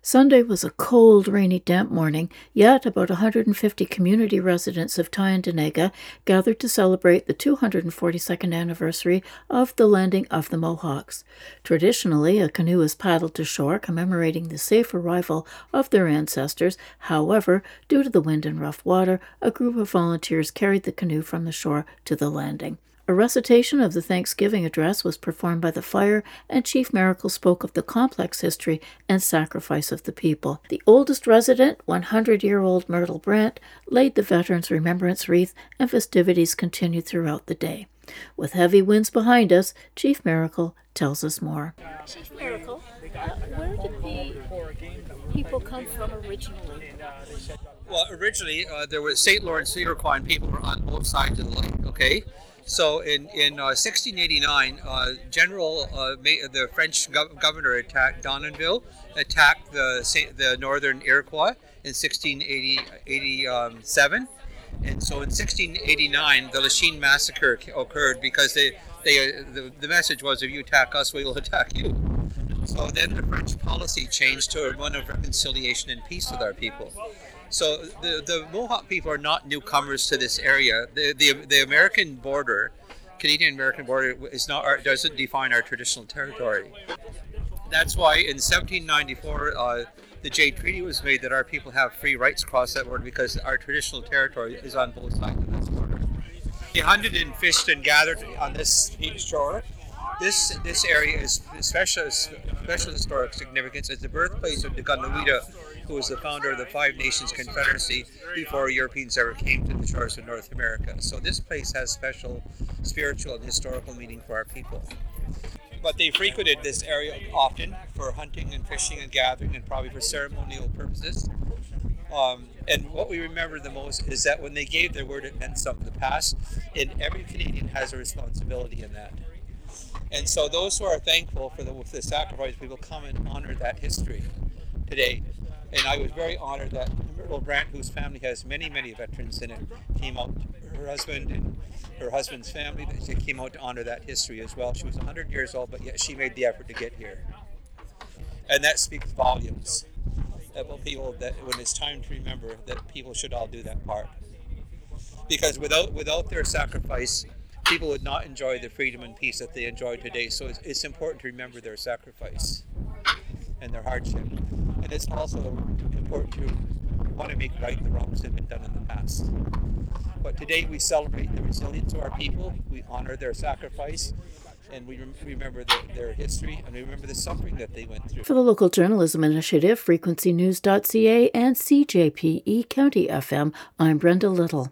Sunday was a cold, rainy, damp morning, yet about 150 community residents of Tyendinaga gathered to celebrate the 242nd anniversary of the landing of the Mohawks. Traditionally, a canoe is paddled to shore commemorating the safe arrival of their ancestors. However, due to the wind and rough water, a group of volunteers carried the canoe from the shore to the landing. A recitation of the Thanksgiving address was performed by the fire, and Chief Miracle spoke of the complex history and sacrifice of the people. The oldest resident, 100-year-old Myrtle Brandt, laid the Veterans Remembrance wreath, and festivities continued throughout the day. With heavy winds behind us, Chief Miracle tells us more. Chief Miracle, where did the people come from originally? Well, originally there was St. Lawrence Iroquois people were on both sides of the lake. Okay, so in 1689, the French governor attacked Dononville, attacked the northern Iroquois in 1687, and so in 1689 the Lachine massacre occurred because the message was, if you attack us, we will attack you. So then the French policy changed to one of reconciliation and peace with our people. So the Mohawk people are not newcomers to this area. The American border, Canadian-American border, doesn't define our traditional territory. That's why in 1794 the Jay Treaty was made that our people have free rights across that border because our traditional territory is on both sides of this border. They hunted and fished and gathered on this shore. This area is special historic significance as the birthplace of Gunawida, who was the founder of the Five Nations Confederacy before Europeans ever came to the shores of North America. So this place has special spiritual and historical meaning for our people. But they frequented this area often for hunting and fishing and gathering, and probably for ceremonial purposes. And what we remember the most is that when they gave their word, it meant something. The past, and every Canadian has a responsibility in that. And so those who are thankful for the sacrifice, we will come and honor that history today. And I was very honored that Myrtle Brandt, whose family has many, many veterans in it, came out, her husband and her husband's family, they came out to honor that history as well. She was 100 years old, but yet she made the effort to get here. And that speaks volumes about people, that when it's time to remember, that people should all do that part. Because without their sacrifice, people would not enjoy the freedom and peace that they enjoy today. So it's important to remember their sacrifice and their hardship. And it's also important to want to make right the wrongs that have been done in the past. But today we celebrate the resilience of our people, we honor their sacrifice, and we remember their history, and we remember the suffering that they went through. For the Local Journalism Initiative, frequencynews.ca and CJPE County FM, I'm Brenda Little.